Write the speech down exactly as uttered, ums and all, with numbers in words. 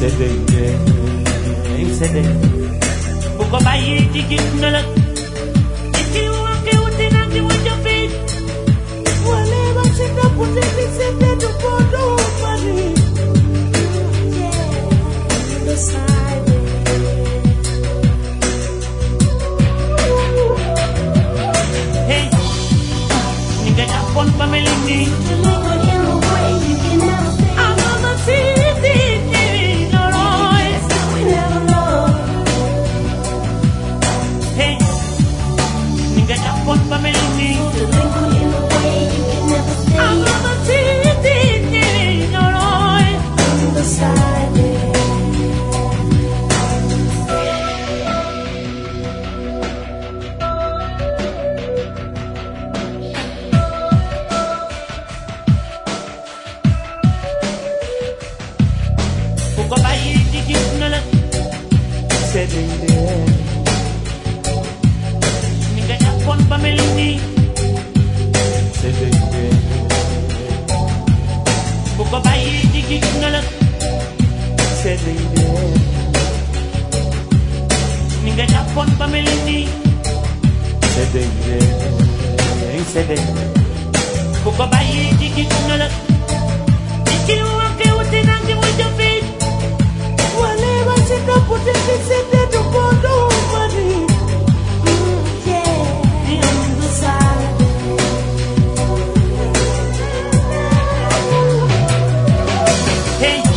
Buko bayi dikit nalak Iki wake uti nanti wajapit Wale baksita putih bisete dupodo mari Yeah, the side Hey, nigga japon pamelini I'm on the city Put my melody to linger in a way you can never stay. I'm never sitting no noise on the side. Buka bayi dikit nolak sitting there. Pon pamelini sedenge buka bayi dikit nolak sedenge ninga japon pamelini sedenge sedenge buka bayi dikit nolak ikilu wake uti nanti wajapit wale basita putih bisete dupodo mari Hey